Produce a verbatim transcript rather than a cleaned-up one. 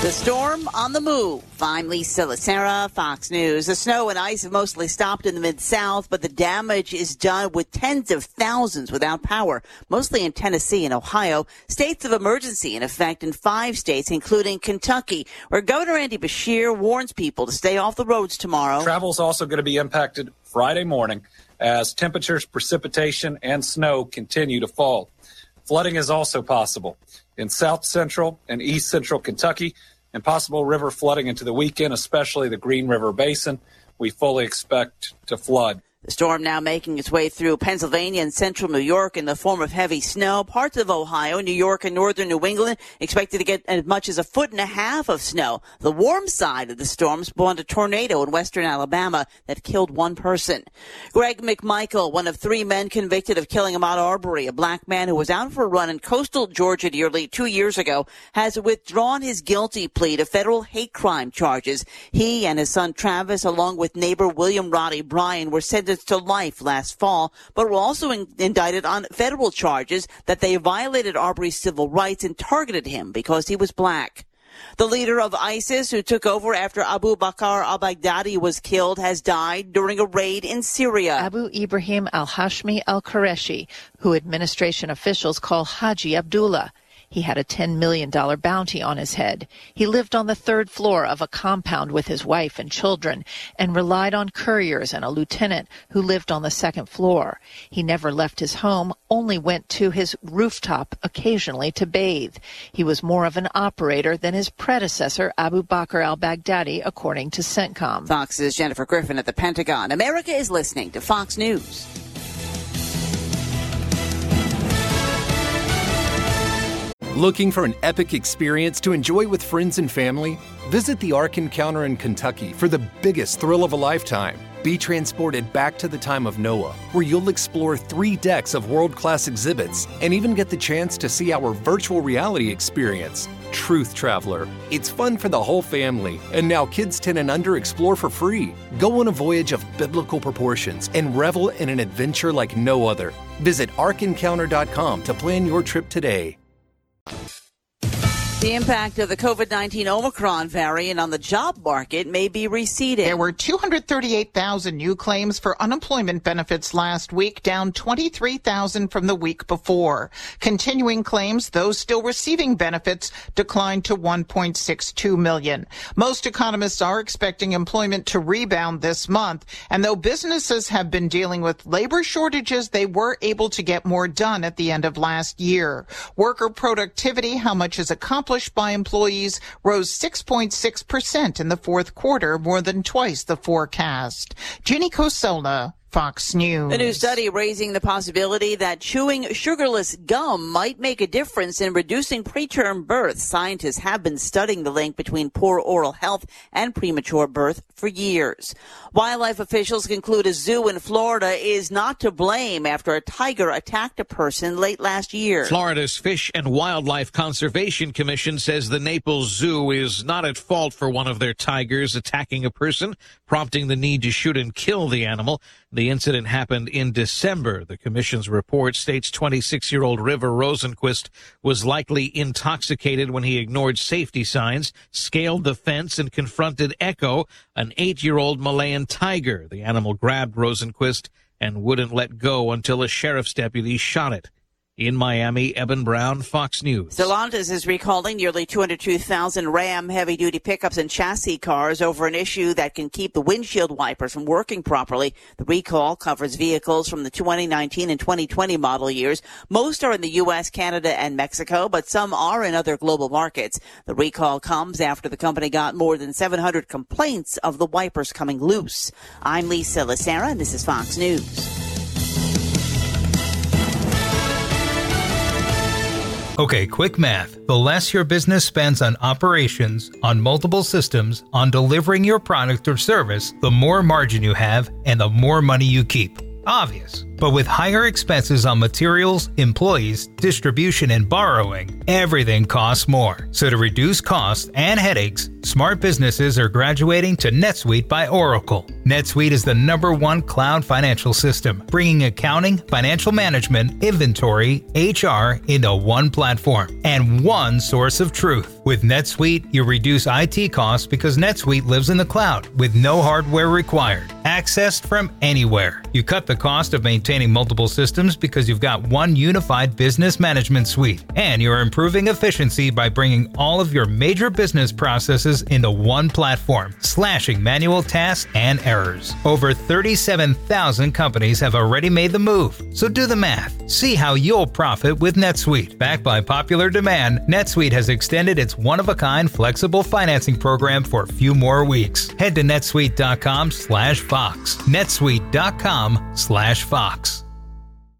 The storm on the move. I'm Lisa Lacera, Fox News. The snow and ice have mostly stopped in the Mid-South, but the damage is done with tens of thousands without power, mostly in Tennessee and Ohio. States of emergency in effect in five states, including Kentucky, where Governor Andy Beshear warns people to stay off the roads tomorrow. Travel is also going to be impacted Friday morning as temperatures, precipitation, and snow continue to fall. Flooding is also possible in south central and east central Kentucky, and possible river flooding into the weekend, especially the Green River Basin. We fully expect to flood. The storm now making its way through Pennsylvania and central New York in the form of heavy snow. Parts of Ohio, New York, and northern New England expected to get as much as a foot and a half of snow. The warm side of the storm spawned a tornado in western Alabama that killed one person. Greg McMichael, one of three men convicted of killing Ahmaud Arbery, a black man who was out for a run in coastal Georgia nearly two years ago, has withdrawn his guilty plea to federal hate crime charges. He and his son Travis, along with neighbor William Roddy Bryan, were sentenced to life last fall, but were also in, indicted on federal charges that they violated Arbery's civil rights and targeted him because he was black. The leader of ISIS, who took over after Abu Bakr al-Baghdadi was killed, has died during a raid in Syria. Abu Ibrahim al-Hashmi al-Qureshi, who administration officials call Haji Abdullah. He had a ten million dollars bounty on his head. He lived on the third floor of a compound with his wife and children and relied on couriers and a lieutenant who lived on the second floor. He never left his home, only went to his rooftop occasionally to bathe. He was more of an operator than his predecessor, Abu Bakr al-Baghdadi, according to CENTCOM. Fox's Jennifer Griffin at the Pentagon. America is listening to Fox News. Looking for an epic experience to enjoy with friends and family? Visit the Ark Encounter in Kentucky for the biggest thrill of a lifetime. Be transported back to the time of Noah, where you'll explore three decks of world-class exhibits and even get the chance to see our virtual reality experience, Truth Traveler. It's fun for the whole family, and now kids ten and under explore for free. Go on a voyage of biblical proportions and revel in an adventure like no other. Visit ark encounter dot com to plan your trip today. The impact of the COVID nineteen Omicron variant on the job market may be receding. There were two hundred thirty-eight thousand new claims for unemployment benefits last week, down twenty-three thousand from the week before. Continuing claims, those still receiving benefits, declined to one point six two million. Most economists are expecting employment to rebound this month, and though businesses have been dealing with labor shortages, they were able to get more done at the end of last year. Worker productivity, how much is accomplished by employees, rose six point six percent in the fourth quarter, more than twice the forecast. Ginny Cosola, Fox News. A new study raising the possibility that chewing sugarless gum might make a difference in reducing preterm birth. Scientists have been studying the link between poor oral health and premature birth for years. Wildlife officials conclude a zoo in Florida is not to blame after a tiger attacked a person late last year. Florida's Fish and Wildlife Conservation Commission says the Naples Zoo is not at fault for one of their tigers attacking a person, prompting the need to shoot and kill the animal. The incident happened in December. The commission's report states twenty-six-year-old River Rosenquist was likely intoxicated when he ignored safety signs, scaled the fence, and confronted Echo, an eight-year-old Malayan tiger. The animal grabbed Rosenquist and wouldn't let go until a sheriff's deputy shot it. In Miami, Eben Brown, Fox News. Stellantis is recalling nearly two hundred two thousand Ram heavy-duty pickups and chassis cars over an issue that can keep the windshield wipers from working properly. The recall covers vehicles from the twenty nineteen and twenty twenty model years. Most are in the U S, Canada, and Mexico, but some are in other global markets. The recall comes after the company got more than seven hundred complaints of the wipers coming loose. I'm Lisa Lacera, and this is Fox News. Okay, quick math. The less your business spends on operations, on multiple systems, on delivering your product or service, the more margin you have and the more money you keep. Obvious. But with higher expenses on materials, employees, distribution, and borrowing, everything costs more. So to reduce costs and headaches, smart businesses are graduating to NetSuite by Oracle. NetSuite is the number one cloud financial system, bringing accounting, financial management, inventory, H R into one platform and one source of truth. With NetSuite, you reduce I T costs because NetSuite lives in the cloud with no hardware required, accessed from anywhere. You cut the cost of maintaining multiple systems because you've got one unified business management suite, and you're improving efficiency by bringing all of your major business processes into one platform, slashing manual tasks and errors. Over thirty-seven thousand companies have already made the move, so do the math. See how you'll profit with NetSuite. Backed by popular demand, NetSuite has extended its one-of-a-kind flexible financing program for a few more weeks. Head to netsuite.com slash Fox. netsuite.com slash Fox.